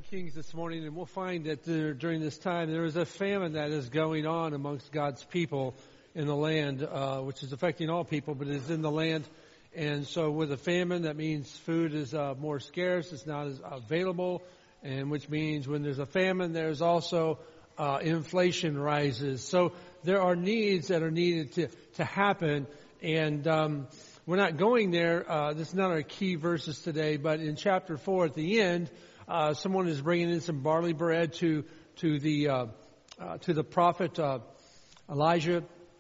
Kings this morning, and we'll find that during this time there is a famine that is going on amongst God's people in the land, which is affecting all people, but it is in the land. And so with a famine, that means food is more scarce, it's not as available, and which means when there's a famine, there's also inflation rises. So there are needs that are needed to happen, and we're not going there. This is not our key verses today, but in chapter 4 at the end, someone is bringing in some barley bread to the prophet Elijah,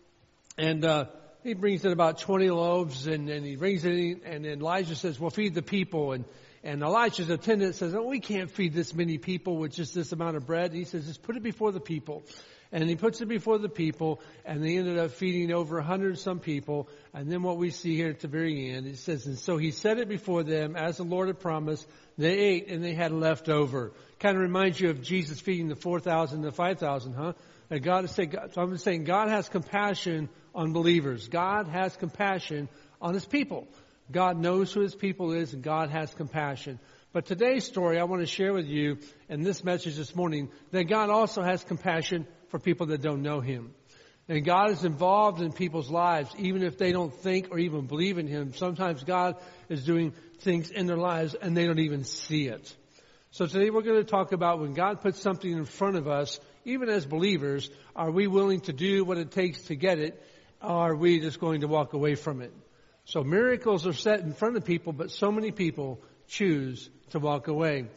and he brings in about 20 loaves, and he brings it in, and then Elijah says, "Well, feed the people." And Elijah's attendant says, "Oh, we can't feed this many people with just this amount of bread." And he says, "Just put it before the people." And he puts it before the people, and they ended up feeding over 100 some people. And then what we see here at the very end, it says, "And so he set it before them as the Lord had promised. They ate, and they had left over." Kind of reminds you of Jesus feeding the 4,000 and the 5,000, huh? And so I'm saying God has compassion on believers. God has compassion on His people. God knows who His people is, and God has compassion. But today's story I want to share with you in this message this morning, that God also has compassion for people that don't know Him. And God is involved in people's lives, even if they don't think or even believe in Him. Sometimes God is doing things in their lives and they don't even see it. So today we're going to talk about when God puts something in front of us, even as believers, are we willing to do what it takes to get it, or are we just going to walk away from it? So miracles are set in front of people, but so many people choose to walk away.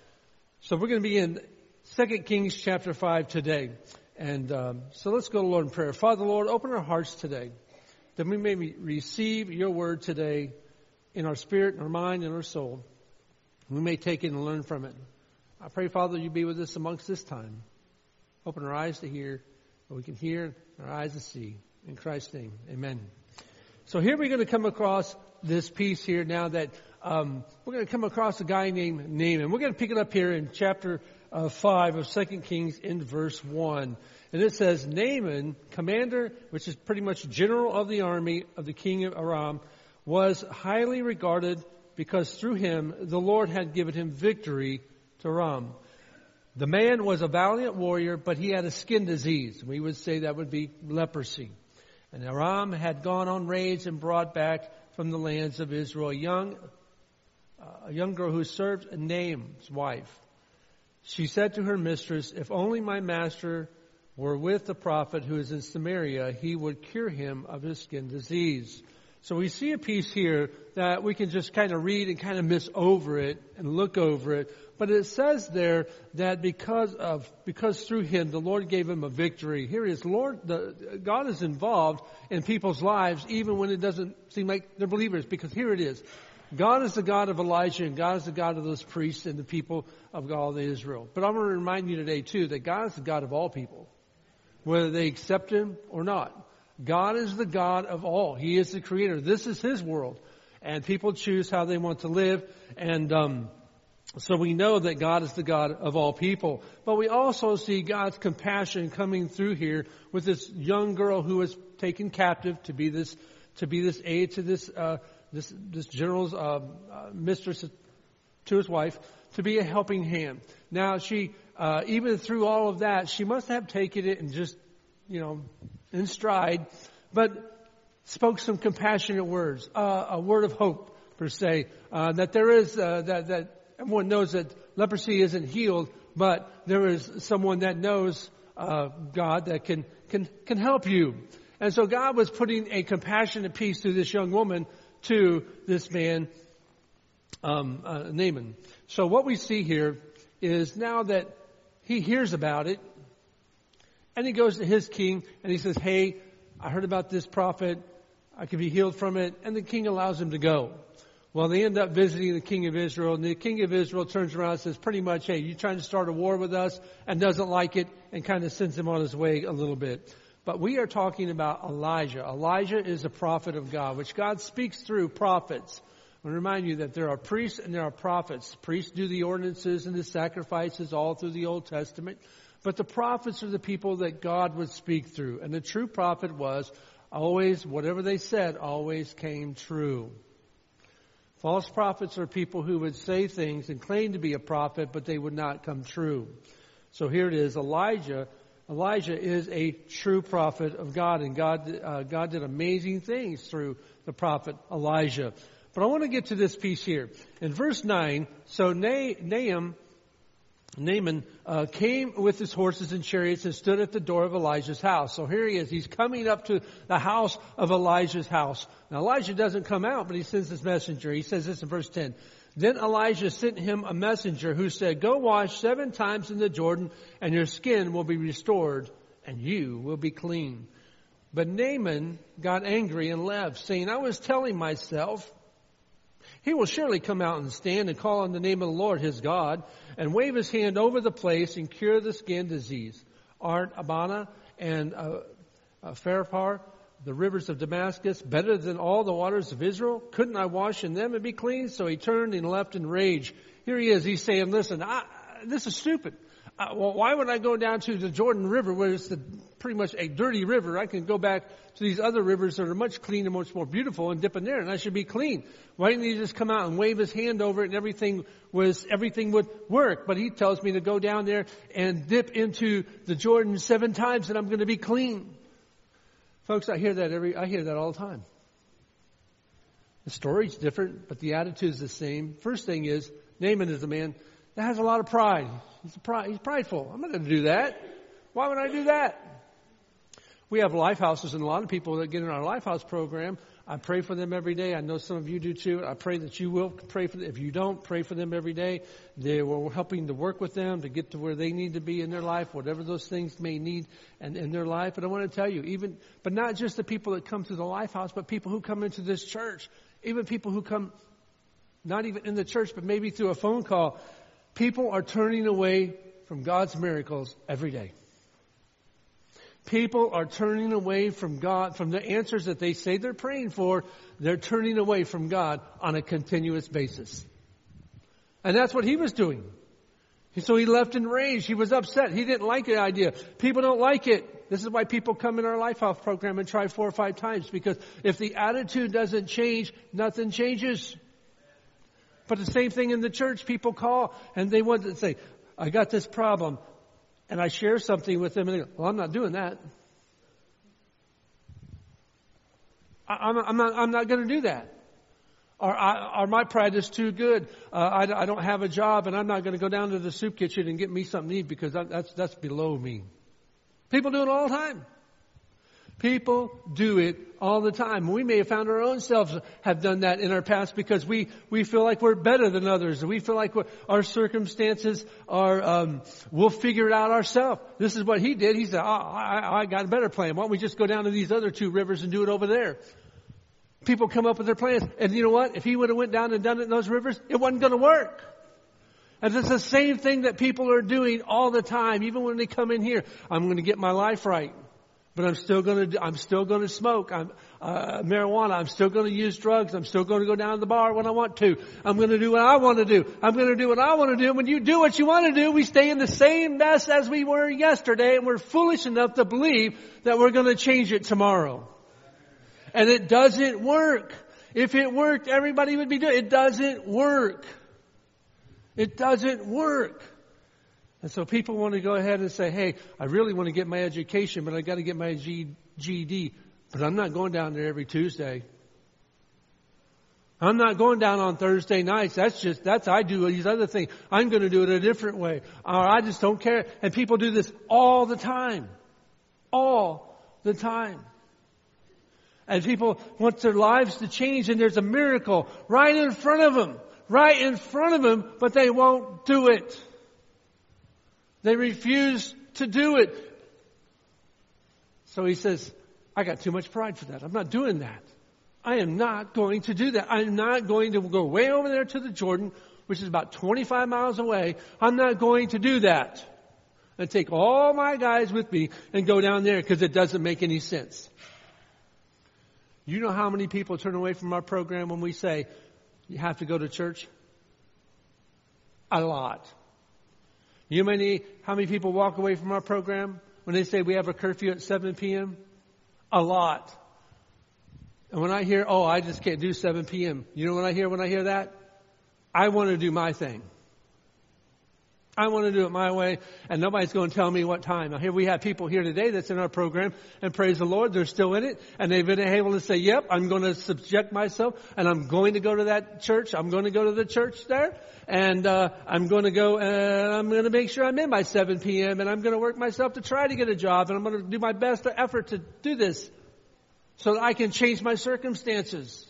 So we're going to be in 2 Kings chapter 5 today. And so let's go to the Lord in prayer. Father, Lord, open our hearts today, that we may receive your word today in our spirit, in our mind, and our soul. We may take it and learn from it. I pray, Father, you be with us amongst this time. Open our eyes to hear, that we can hear, and our eyes to see. In Christ's name, amen. So here we're going to come across this piece here now that we're going to come across a guy named Naaman. We're going to pick it up here in chapter 5 of 2 Kings in verse 1. And it says, Naaman, commander, which is pretty much general of the army of the king of Aram, was highly regarded because through him the Lord had given him victory to Aram. The man was a valiant warrior, but he had a skin disease. We would say that would be leprosy. And Aram had gone on raids and brought back from the lands of Israel a young girl who served Naaman's wife. She said to her mistress, "If only my master were with the prophet who is in Samaria, he would cure him of his skin disease." So we see a piece here that we can just kind of read and kind of miss over it and look over it. But it says there that because through him the Lord gave him a victory. Here it is, God is involved in people's lives even when it doesn't seem like they're believers. Because here it is. God is the God of Elijah, and God is the God of those priests and the people of all of Israel. But I'm going to remind you today, too, that God is the God of all people, whether they accept Him or not. God is the God of all. He is the Creator. This is His world, and people choose how they want to live. And so we know that God is the God of all people. But we also see God's compassion coming through here with this young girl who was taken captive to be this aid to this general's mistress to his wife, to be a helping hand. Now she, even through all of that, she must have taken it and just, in stride, but spoke some compassionate words, a word of hope per se, that there is, that everyone knows that leprosy isn't healed, but there is someone that knows, God that can help you. And so God was putting a compassionate piece through this young woman to this man, Naaman. So what we see here is now that he hears about it, and he goes to his king, and he says, "Hey, I heard about this prophet. I can be healed from it." And the king allows him to go. Well, they end up visiting the king of Israel, and the king of Israel turns around and says pretty much, "Hey, you trying to start a war with us?" and doesn't like it, and kind of sends him on his way a little bit. But we are talking about Elijah. Elijah is a prophet of God, which God speaks through prophets. I want to remind you that there are priests and there are prophets. Priests do the ordinances and the sacrifices all through the Old Testament. But the prophets are the people that God would speak through. And the true prophet was always, whatever they said, always came true. False prophets are people who would say things and claim to be a prophet, but they would not come true. So here it is, Elijah. Elijah is a true prophet of God, and God did amazing things through the prophet Elijah. But I want to get to this piece here. In verse 9, so Naaman came with his horses and chariots and stood at the door of Elijah's house. So here he is. He's coming up to the house of Elijah's house. Now Elijah doesn't come out, but he sends his messenger. He says this in verse 10. Then Elijah sent him a messenger who said, "Go wash 7 times in the Jordan, and your skin will be restored, and you will be clean." But Naaman got angry and left, saying, "I was telling myself, he will surely come out and stand and call on the name of the Lord his God, and wave his hand over the place and cure the skin disease. Aren't Abana and Pharpar, the rivers of Damascus, better than all the waters of Israel? Couldn't I wash in them and be clean?" So he turned and left in rage. Here he is. He's saying, listen, this is stupid. Well, why would I go down to the Jordan River where it's pretty much a dirty river? I can go back to these other rivers that are much cleaner, much more beautiful, and dip in there, and I should be clean. Why didn't he just come out and wave his hand over it and everything would work? But he tells me to go down there and dip into the Jordan 7 times and I'm going to be clean. Folks, I hear that all the time. The story's different, but the attitude's the same. First thing is, Naaman is a man that has a lot of pride. He's prideful. I'm not going to do that. Why would I do that? We have life houses, and a lot of people that get in our life house program, I pray for them every day. I know some of you do too. I pray that you will pray for them. If you don't, pray for them every day. We're helping to work with them to get to where they need to be in their life, whatever those things may need and in their life. But I want to tell you, but not just the people that come to the life house, but people who come into this church, even people who come not even in the church, but maybe through a phone call. People are turning away from God's miracles every day. People are turning away from God, from the answers that they say they're praying for. They're turning away from God on a continuous basis. And that's what he was doing. So he left in rage. He was upset. He didn't like the idea. People don't like it. This is why people come in our Life House program and try 4 or 5 times. Because if the attitude doesn't change, nothing changes. But the same thing in the church. People call and they want to say, "I got this problem." And I share something with them and they go, "Well, I'm not doing that. I'm not going to do that." Or my pride is too good. I don't have a job and I'm not going to go down to the soup kitchen and get me something to eat because that's below me. People do it all the time. People do it all the time. We may have found our own selves have done that in our past because we feel like we're better than others. We feel like our circumstances are, we'll figure it out ourselves. This is what he did. He said, I got a better plan. Why don't we just go down to these other 2 rivers and do it over there? People come up with their plans. And you know what? If he would have went down and done it in those rivers, it wasn't going to work. And it's the same thing that people are doing all the time. Even when they come in here, I'm going to get my life right. But I'm still going to smoke. Marijuana. I'm still going to use drugs. I'm still going to go down to the bar when I want to. I'm going to do what I want to do. I'm going to do what I want to do. And when you do what you want to do, we stay in the same mess as we were yesterday. And we're foolish enough to believe that we're going to change it tomorrow. And it doesn't work. If it worked, everybody would be doing it. It doesn't work. It doesn't work. And so people want to go ahead and say, "Hey, I really want to get my education, but I got to get my GED. But I'm not going down there every Tuesday. I'm not going down on Thursday nights. I do these other things. I'm going to do it a different way. Or I just don't care." And people do this all the time. All the time. And people want their lives to change, and there's a miracle right in front of them. Right in front of them, but they won't do it. They refuse to do it. So he says, "I got too much pride for that. I'm not doing that. I am not going to do that. I'm not going to go way over there to the Jordan, which is about 25 miles away. I'm not going to do that. And take all my guys with me and go down there because it doesn't make any sense." You know how many people turn away from our program when we say, "You have to go to church"? A lot. How many people walk away from our program when they say we have a curfew at 7 p.m.? A lot. And when I hear, oh, I just can't do 7 p.m., you know what I hear when I hear that? I want to do my thing. I want to do it my way, and nobody's going to tell me what time. Now, here we have people here today that's in our program, and praise the Lord, they're still in it, and they've been able to say, yep, I'm going to subject myself, and I'm going to go to that church. I'm going to go to the church there, and I'm going to go, and I'm going to make sure I'm in by 7 p.m., and I'm going to work myself to try to get a job, and I'm going to do my best effort to do this so that I can change my circumstances.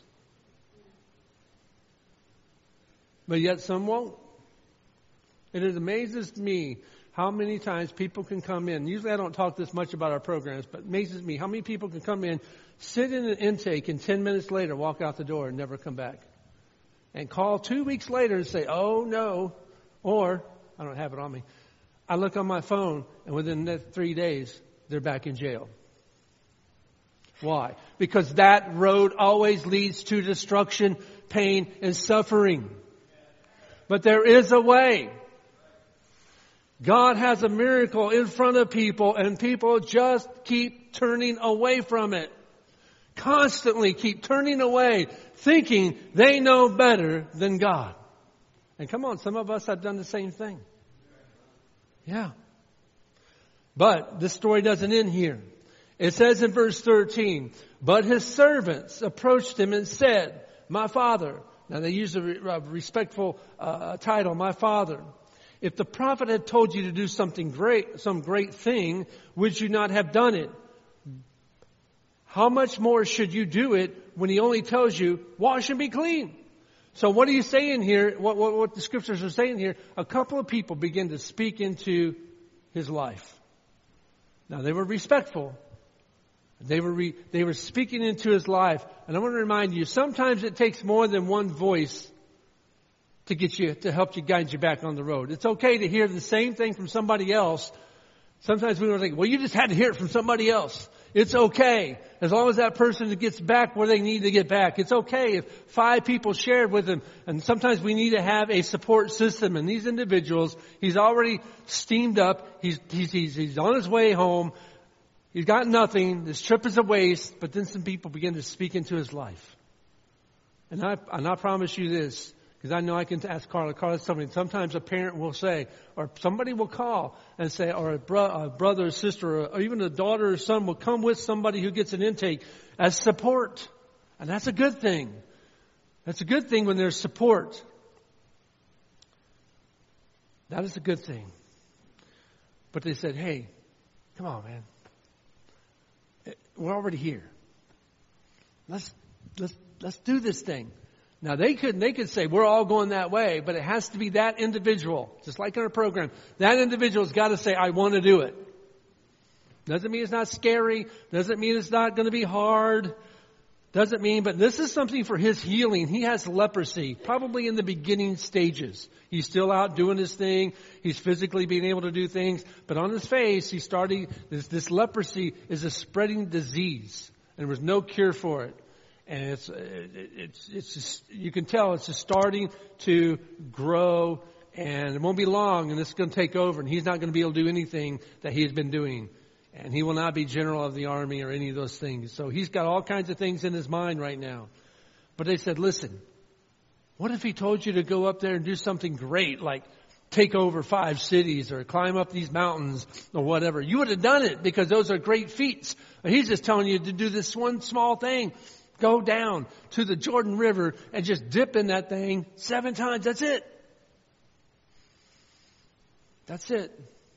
But yet some won't. It amazes me how many times people can come in. Usually I don't talk this much about our programs, but it amazes me how many people can come in, sit in an intake, and 10 minutes later walk out the door and never come back. And call 2 weeks later and say, oh no, or, I don't have it on me, I look on my phone and within the 3 days, they're back in jail. Why? Because that road always leads to destruction, pain, and suffering. But there is a way. God has a miracle in front of people, and people just keep turning away from it. Constantly keep turning away, thinking they know better than God. And come on, some of us have done the same thing. Yeah. But this story doesn't end here. It says in verse 13, but his servants approached him and said, my father. Now they use a respectful title, my father. If the prophet had told you to do something great, some great thing, would you not have done it? How much more should you do it when he only tells you, wash and be clean? So what are you saying here? What the scriptures are saying here? A couple of people begin to speak into his life. Now they were respectful. They were speaking into his life. And I want to remind you, sometimes it takes more than one voice to help you guide you back on the road. It's okay to hear the same thing from somebody else. Sometimes we don't think, well, you just had to hear it from somebody else. It's okay. As long as that person gets back where they need to get back. It's okay if 5 people shared with him. And sometimes we need to have a support system. And these individuals, he's already steamed up. He's on his way home. He's got nothing. This trip is a waste. But then some people begin to speak into his life. And I promise you this. Because I know I can ask Carla. Carla's something. Sometimes a parent will say, or somebody will call and say, or a brother or sister, or even a daughter or son will come with somebody who gets an intake as support. And that's a good thing. That's a good thing when there's support. That is a good thing. But they said, hey, come on, man. We're already here. Let's do this thing. Now they could say we're all going that way, but it has to be that individual, just like in our program. That individual's got to say, I want to do it. Doesn't mean it's not scary. Doesn't mean it's not going to be hard. Doesn't mean, but this is something for his healing. He has leprosy, probably in the beginning stages. He's still out doing his thing. He's physically being able to do things, but on his face, he's starting, this leprosy is a spreading disease, and there was no cure for it. And it's just, you can tell it's just starting to grow, and it won't be long, and it's going to take over, and he's not going to be able to do anything that he's been doing. And he will not be general of the army or any of those things. So he's got all kinds of things in his mind right now. But they said, listen, what if he told you to go up there and do something great, like take over 5 cities or climb up these mountains or whatever? You would have done it because those are great feats. But he's just telling you to do this one small thing. Go down to the Jordan River and just dip in that thing 7 times. That's it. That's it.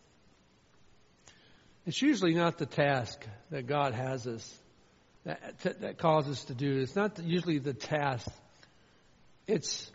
It's usually not the task that God has us, that calls us to do. It's not usually the task. It's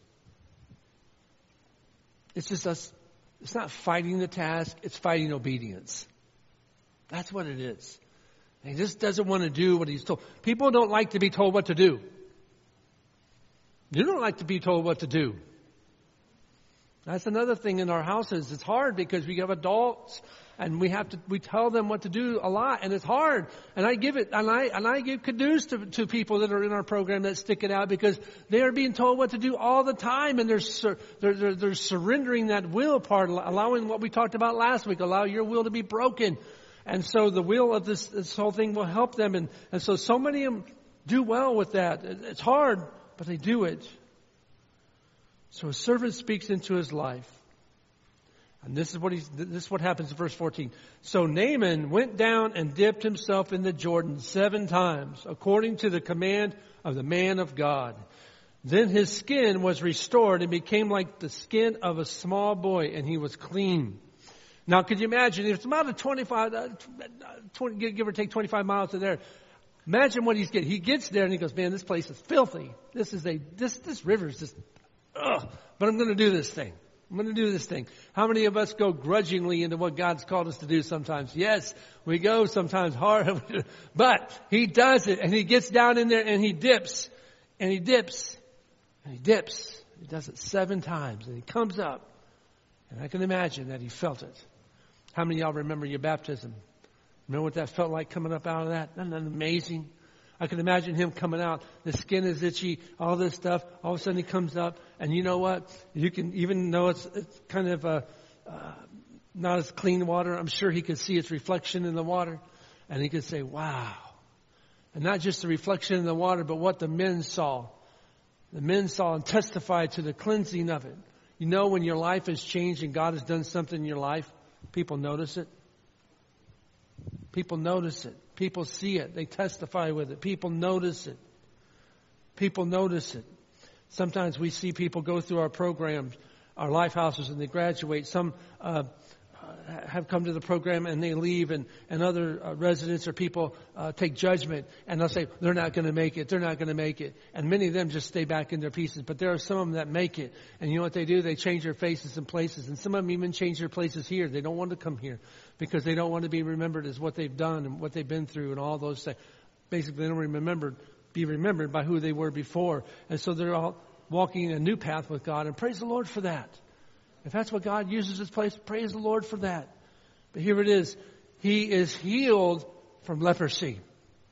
just us. It's not fighting the task. It's fighting obedience. That's what it is. And he just doesn't want to do what he's told. People don't like to be told what to do. You don't like to be told what to do. That's another thing in our houses. It's hard because we have adults and we tell them what to do a lot, and it's hard. And I give kudos to people that are in our program that stick it out because they are being told what to do all the time, and they're surrendering that will part, allowing what we talked about last week, allow your will to be broken. And so the will of this whole thing will help them. And so many of them do well with that. It's hard, but they do it. So a servant speaks into his life. And this is what happens in verse 14. So Naaman went down and dipped himself in the Jordan 7 times, according to the command of the man of God. Then his skin was restored and became like the skin of a small boy, and he was clean. Now, could you imagine? It's about give or take 25 miles to there. Imagine what he's getting. He gets there and he goes, man, this place is filthy. This river is just, but I'm going to do this thing. I'm going to do this thing. How many of us go grudgingly into what God's called us to do sometimes? Yes, we go sometimes hard, but he does it, and he gets down in there and he dips, and he dips, and he dips. He does it 7 times, and he comes up, and I can imagine that he felt it. How many of y'all remember your baptism? Remember what that felt like coming up out of that? Isn't that amazing? I can imagine him coming out. The skin is itchy, all this stuff. All of a sudden he comes up, and you know what? You can, even though it's kind of not as clean water, I'm sure he could see its reflection in the water, and he could say, wow. And not just the reflection in the water, but what the men saw. The men saw and testified to the cleansing of it. You know, when your life has changed and God has done something in your life, people notice it. People notice it. People see it. They testify with it. People notice it. People notice it. Sometimes we see people go through our programs, our life houses, and they graduate. Some have come to the program and they leave, and other residents or people take judgment, and they'll say, they're not going to make it. They're not going to make it. And many of them just stay back in their pieces. But there are some of them that make it. And you know what they do? They change their faces and places. And some of them even change their places here. They don't want to come here because they don't want to be remembered as what they've done and what they've been through and all those things. Basically, they don't be remembered by who they were before. And so they're all walking a new path with God. And praise the Lord for that. If that's what God uses this place, praise the Lord for that. But here it is. He is healed from leprosy.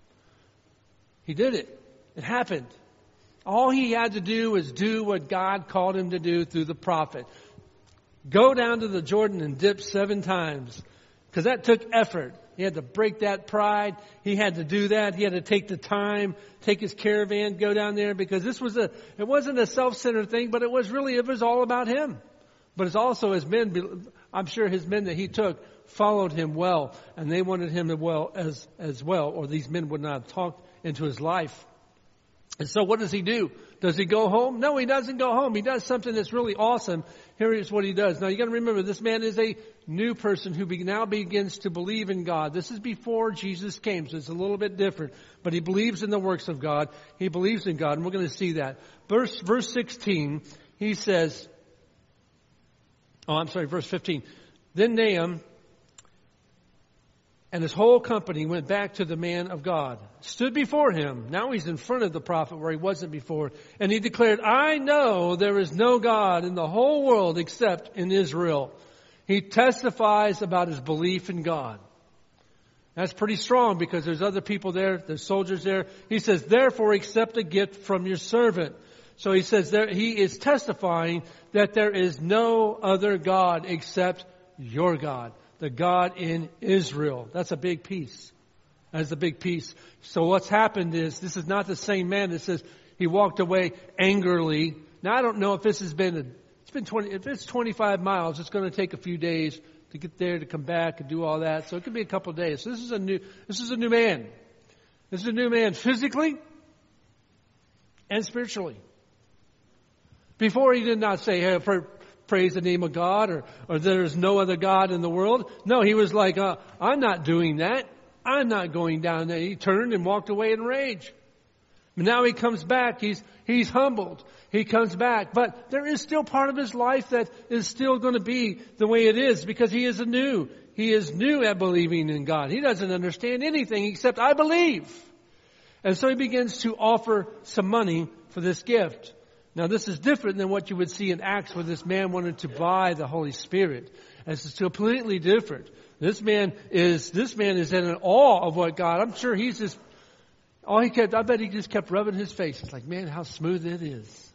He did it. It happened. All he had to do was do what God called him to do through the prophet. Go down to the Jordan and dip 7 times. Because that took effort. He had to break that pride. He had to do that. He had to take the time, take his caravan, go down there, because it wasn't a self-centered thing, but it was all about him. But it's also his men, I'm sure his men that he took followed him well, and they wanted him as well, or these men would not have talked into his life. And so what does he do? Does he go home? No, he doesn't go home. He does something that's really awesome. Here is what he does. Now you got to remember, this man is a new person who now begins to believe in God. This is before Jesus came, so it's a little bit different. But he believes in the works of God. He believes in God, and we're going to see that. Verse 16, he says, verse 15. Then Naaman and his whole company went back to the man of God, stood before him. Now he's in front of the prophet where he wasn't before. And he declared, I know there is no God in the whole world except in Israel. He testifies about his belief in God. That's pretty strong because there's other people there, there's soldiers there. He says, therefore accept a gift from your servant. So he says there, he is testifying that there is no other God except your God, the God in Israel. That's a big piece. That's a big piece. So what's happened is, this is not the same man that says he walked away angrily. Now I don't know if this has been, if it's 25 miles, it's going to take a few days to get there, to come back and do all that. So it could be a couple of days. So this is a new man. This is a new man physically and spiritually. Before he did not say, hey, praise the name of God, or there is no other God in the world. No, he was like, I'm not doing that. I'm not going down there. He turned and walked away in rage. But now he comes back. He's humbled. He comes back. But there is still part of his life that is still going to be the way it is, because he is new. He is new at believing in God. He doesn't understand anything except I believe. And so he begins to offer some money for this gift. Now, this is different than what you would see in Acts, where this man wanted to buy the Holy Spirit. This is completely different. This man is in awe of what God. I'm sure I bet he just kept rubbing his face. It's like, man, how smooth it is.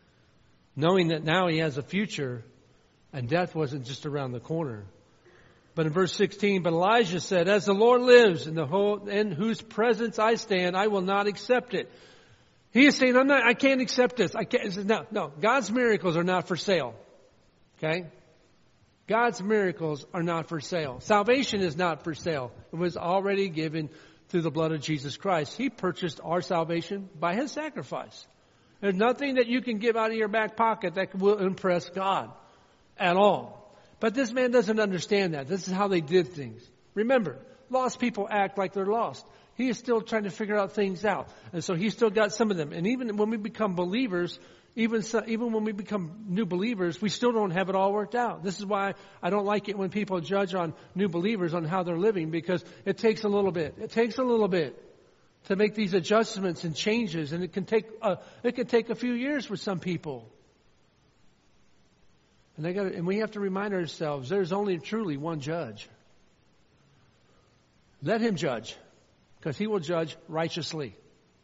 Knowing that now he has a future, and death wasn't just around the corner. But in verse 16, but Elijah said, as the Lord lives in whose presence I stand, I will not accept it. He is saying, I can't accept this. I can't. He says, no, God's miracles are not for sale. Okay? God's miracles are not for sale. Salvation is not for sale. It was already given through the blood of Jesus Christ. He purchased our salvation by His sacrifice. There's nothing that you can give out of your back pocket that will impress God at all. But this man doesn't understand that. This is how they did things. Remember, lost people act like they're lost. He is still trying to figure out things out. And so he's still got some of them. And even when we become believers, even when we become new believers, we still don't have it all worked out. This is why I don't like it when people judge on new believers on how they're living, because it takes a little bit. It takes a little bit to make these adjustments and changes. And it can take a few years for some people. And we have to remind ourselves, there's only truly one judge. Let Him judge, because He will judge righteously.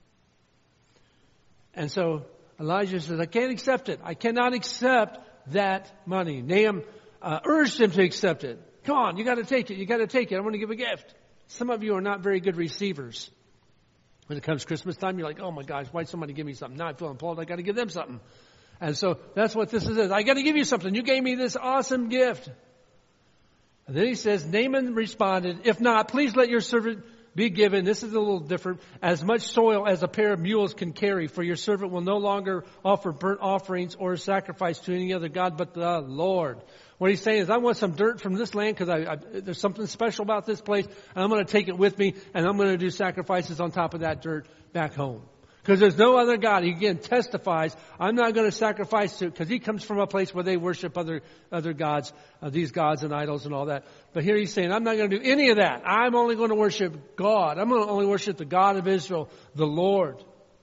And so Elijah says, I can't accept it. I cannot accept that money. Nahum urged him to accept it. Come on, you got to take it. You got to take it. I'm going to give a gift. Some of you are not very good receivers. When it comes Christmas time, you're like, oh my gosh, why'd somebody give me something? Now I feel implored. I got to give them something. And so that's what this is. I got to give you something. You gave me this awesome gift. And then he says, Naaman responded, if not, please let your servant be given. This is a little different. As much soil as a pair of mules can carry, for your servant will no longer offer burnt offerings or sacrifice to any other god but the Lord. What he's saying is, I want some dirt from this land because there's something special about this place, and I'm going to take it with me, and I'm going to do sacrifices on top of that dirt back home. Because there's no other God. He again testifies, I'm not going to sacrifice to, because he comes from a place where they worship other gods, these gods and idols and all that. But here he's saying, I'm not going to do any of that. I'm only going to worship God. I'm going to only worship the God of Israel, the Lord.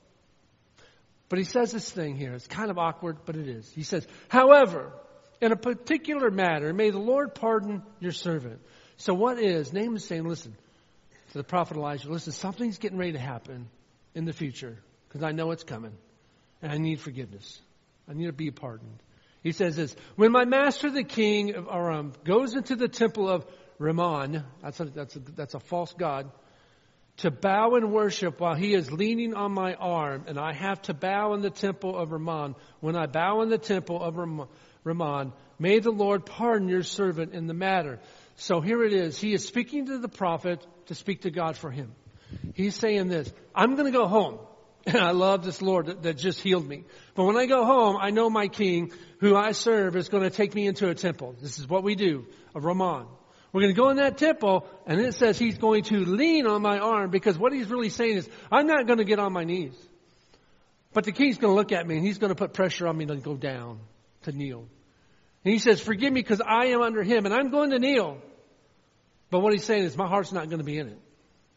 But he says this thing here. It's kind of awkward, but it is. He says, however, in a particular matter, may the Lord pardon your servant. So what is? Naaman is saying, listen, to the prophet Elijah, listen, something's getting ready to happen in the future. Because I know it's coming. And I need forgiveness. I need to be pardoned. He says this, when my master the king of Aram goes into the temple of Rimmon, that's a false god, to bow and worship while he is leaning on my arm, and I have to bow in the temple of Rimmon. When I bow in the temple of Rimmon, may the Lord pardon your servant in the matter. So here it is. He is speaking to the prophet to speak to God for him. He's saying this, I'm going to go home. And I love this Lord that just healed me. But when I go home, I know my king, who I serve, is going to take me into a temple. This is what we do, of Rimmon. We're going to go in that temple, and it says he's going to lean on my arm, because what he's really saying is, I'm not going to get on my knees. But the king's going to look at me, and he's going to put pressure on me to go down, to kneel. And he says, forgive me, because I am under him, and I'm going to kneel. But what he's saying is, my heart's not going to be in it.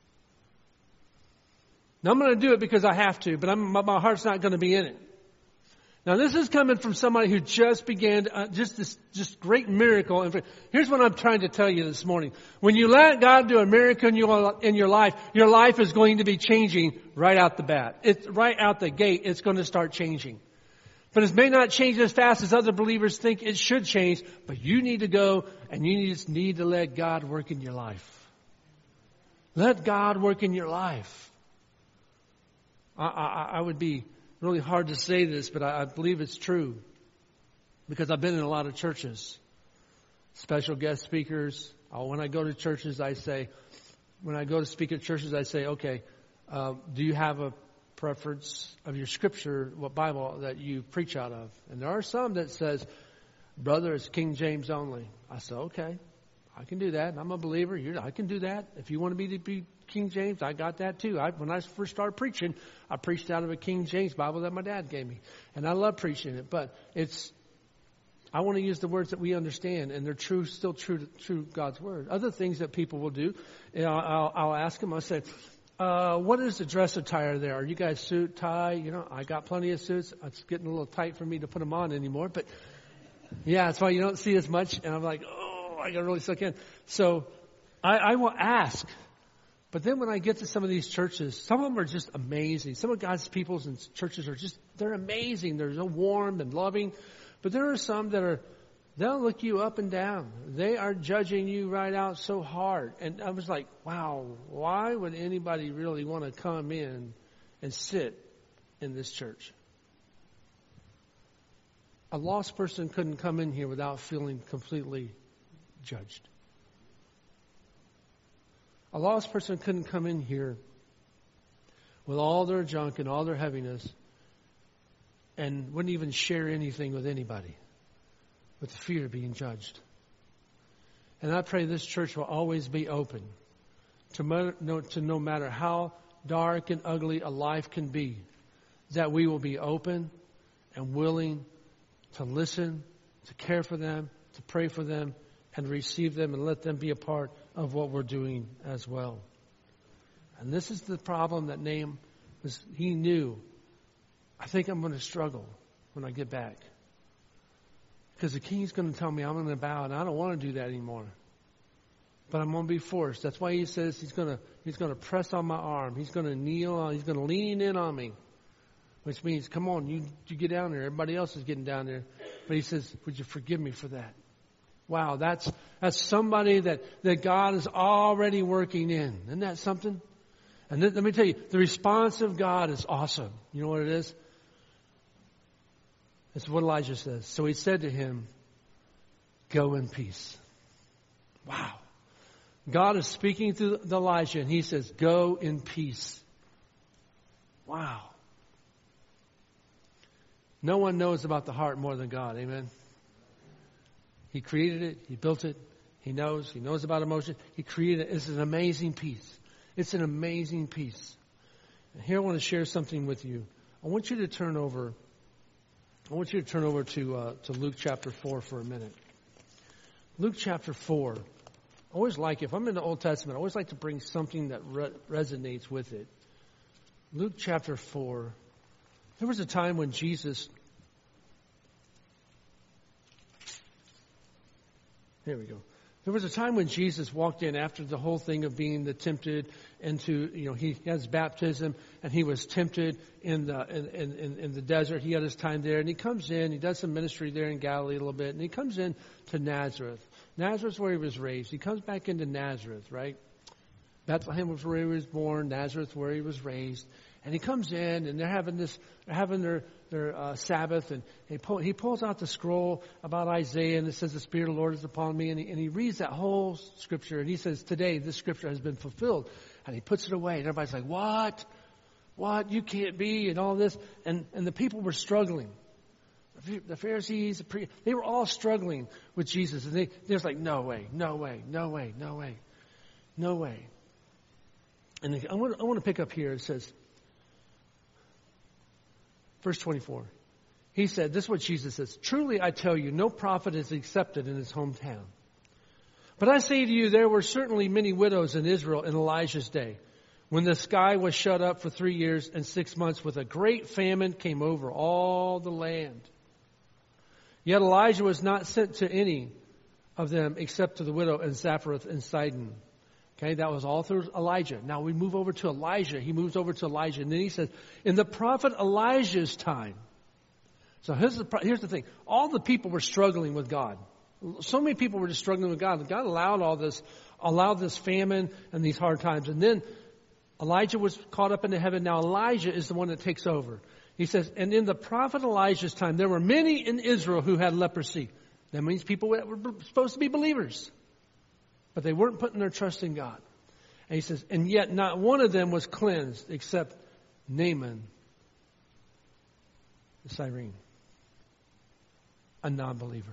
Now, I'm going to do it because I have to, but my heart's not going to be in it. Now, this is coming from somebody who just began this great miracle. And here's what I'm trying to tell you this morning. When you let God do a miracle in your life is going to be changing right out the bat. It's right out the gate. It's going to start changing. But it may not change as fast as other believers think it should change. But you need to go and you just need to let God work in your life. Let God work in your life. I would be really hard to say this, but I believe it's true. Because I've been in a lot of churches. Special guest speakers. When I go to churches, when I go to speak at churches, I say, okay, do you have a preference of your scripture, what Bible that you preach out of? And there are some that says, brother, it's King James only. I say, okay, I can do that. I'm a believer. I can do that. If you want me to be King James, I got that too. When I first started preaching, I preached out of a King James Bible that my dad gave me. And I love preaching it. But I want to use the words that we understand, and they're still true God's word. Other things that people will do, I'll ask them, I'll say, what is the dress attire there? Are you guys suit, tie? I got plenty of suits. It's getting a little tight for me to put them on anymore. But yeah, that's why you don't see as much. And I'm like, I got to really suck in. So I will ask. But then when I get to some of these churches, some of them are just amazing. Some of God's peoples and churches they're amazing. They're so warm and loving. But there are some that are They'll look you up and down. They are judging you right out so hard. And I was like, wow, why would anybody really want to come in and sit in this church? A lost person couldn't come in here without feeling completely judged. A lost person couldn't come in here with all their junk and all their heaviness and wouldn't even share anything with anybody, with the fear of being judged. And I pray this church will always be open to no matter how dark and ugly a life can be, that we will be open and willing to listen, to care for them, to pray for them, and receive them and let them be a part of what we're doing as well. And this is the problem that Nahum was. He knew, I think I'm going to struggle when I get back. Because the king's going to tell me I'm going to bow, and I don't want to do that anymore. But I'm going to be forced. That's why he says he's going to press on my arm. He's going to kneel on. He's going to lean in on me. Which means, come on, you get down there. Everybody else is getting down there. But he says, would you forgive me for that? Wow, that's somebody that God is already working in. Isn't that something? And let me tell you, the response of God is awesome. You know what it is? It's what Elijah says. So he said to him, go in peace. Wow. God is speaking through Elijah, and he says, go in peace. Wow. No one knows about the heart more than God. Amen. He created it. He built it. He knows about emotion. He created it. It's an amazing peace. It's an amazing peace. And here I want to share something with you. I want you to turn over to Luke chapter 4 for a minute. Luke chapter 4. I always like, if I'm in the Old Testament, I always like to bring something that resonates with it. Luke chapter 4. There was a time when Jesus... There we go. There was a time when Jesus walked in after the whole thing of being tempted into, he has baptism, and he was tempted in the desert. He had his time there, and he comes in, he does some ministry there in Galilee a little bit, and he comes in to Nazareth. Nazareth's where he was raised. He comes back into Nazareth, right? Bethlehem was where he was born, Nazareth where he was raised. And he comes in, and they're having their Sabbath, and he pulls out the scroll about Isaiah, and it says, the Spirit of the Lord is upon me, and he reads that whole scripture, and he says, today this scripture has been fulfilled. And he puts it away, and everybody's like, what? You can't be, and all this. And the people were struggling. The Pharisees, they were all struggling with Jesus, and they was like, no way. And I want to pick up here. It says, verse 24. He said, this is what Jesus says, truly I tell you, no prophet is accepted in his hometown. But I say to you, there were certainly many widows in Israel in Elijah's day, when the sky was shut up for 3 years and 6 months, with a great famine came over all the land. Yet Elijah was not sent to any of them except to the widow in Zarephath and Sidon. Okay, that was all through Elijah. Now we move over to Elijah. He moves over to Elijah. And then he says, in the prophet Elijah's time. So here's the thing. All the people were struggling with God. So many people were just struggling with God. God allowed this famine and these hard times. And then Elijah was caught up into heaven. Now Elijah is the one that takes over. He says, and in the prophet Elijah's time, there were many in Israel who had leprosy. That means people that were supposed to be believers. But they weren't putting their trust in God. And he says, and yet not one of them was cleansed except Naaman the Syrian, a non-believer.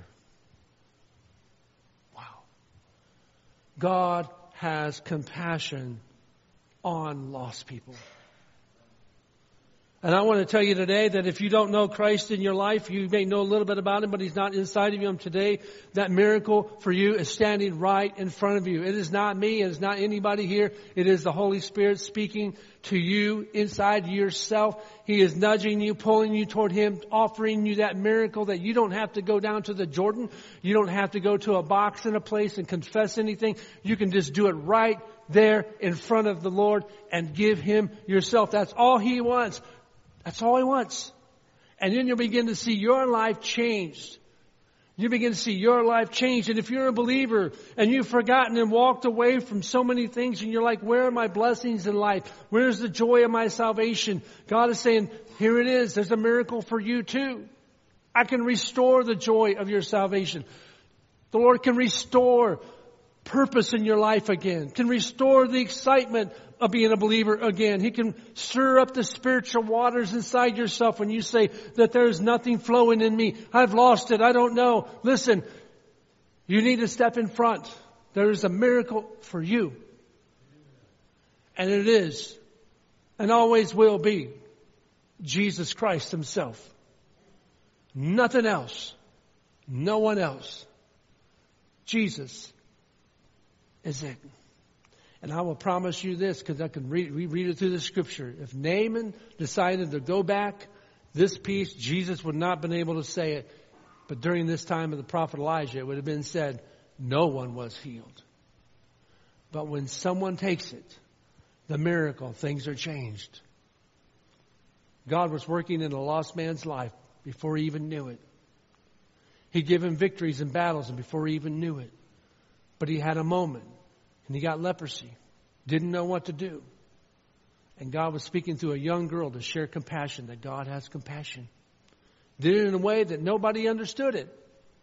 Wow. God has compassion on lost people. And I want to tell you today that if you don't know Christ in your life, you may know a little bit about Him, but He's not inside of you. And today, that miracle for you is standing right in front of you. It is not me. It is not anybody here. It is the Holy Spirit speaking to you inside yourself. He is nudging you, pulling you toward Him, offering you that miracle that you don't have to go down to the Jordan. You don't have to go to a box in a place and confess anything. You can just do it right there in front of the Lord and give Him yourself. That's all He wants. That's all He wants. And then you'll begin to see your life changed. You begin to see your life change. And if you're a believer and you've forgotten and walked away from so many things and you're like, where are my blessings in life? Where's the joy of my salvation? God is saying, here it is. There's a miracle for you too. I can restore the joy of your salvation. The Lord can restore purpose in your life again. Can restore the excitement of being a believer again. He can stir up the spiritual waters inside yourself when you say that there is nothing flowing in me. I've lost it. I don't know. Listen, you need to step in front. There is a miracle for you. And it is, and always will be, Jesus Christ Himself. Nothing else. No one else. Jesus is it. And I will promise you this, because I can read it through the scripture. If Naaman decided to go back, this piece, Jesus would not have been able to say it. But during this time of the prophet Elijah, it would have been said, no one was healed. But when someone takes it, the miracle, things are changed. God was working in a lost man's life before he even knew it. He'd given victories in battles and before he even knew it. But he had a moment and he got leprosy. Didn't know what to do. And God was speaking through a young girl to share compassion, that God has compassion. Did it in a way that nobody understood it.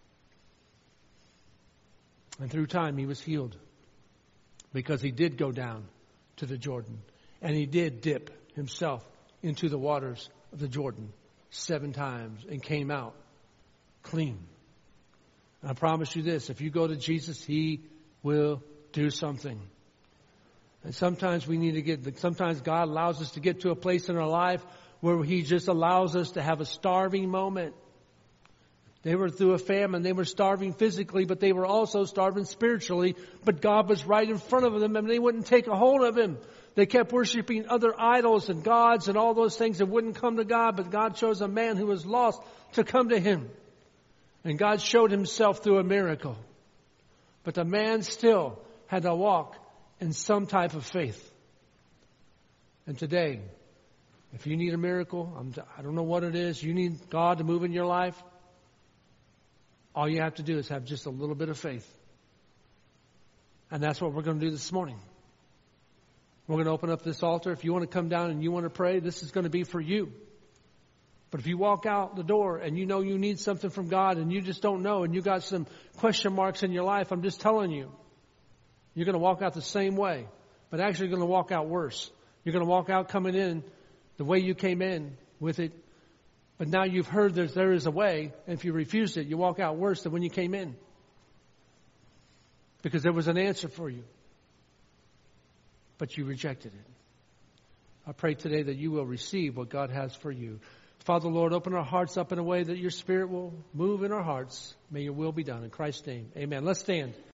And through time he was healed. Because he did go down to the Jordan. And he did dip himself into the waters of the Jordan 7 times and came out clean. And I promise you this, if you go to Jesus, He will do something. And sometimes sometimes God allows us to get to a place in our life where He just allows us to have a starving moment. They were through a famine. They were starving physically, but they were also starving spiritually. But God was right in front of them and they wouldn't take a hold of Him. They kept worshiping other idols and gods and all those things that wouldn't come to God. But God chose a man who was lost to come to Him. And God showed Himself through a miracle. But the man still had to walk in some type of faith. And today, if you need a miracle, I don't know what it is, you need God to move in your life, all you have to do is have just a little bit of faith. And that's what we're going to do this morning. We're going to open up this altar. If you want to come down and you want to pray, this is going to be for you. But if you walk out the door and you know you need something from God and you just don't know and you got some question marks in your life, I'm just telling you, you're going to walk out the same way, but actually you're going to walk out worse. You're going to walk out coming in the way you came in with it, but now you've heard there is a way, and if you refuse it, you walk out worse than when you came in. Because there was an answer for you, but you rejected it. I pray today that you will receive what God has for you. Father, Lord, open our hearts up in a way that your Spirit will move in our hearts. May your will be done. In Christ's name, amen. Let's stand.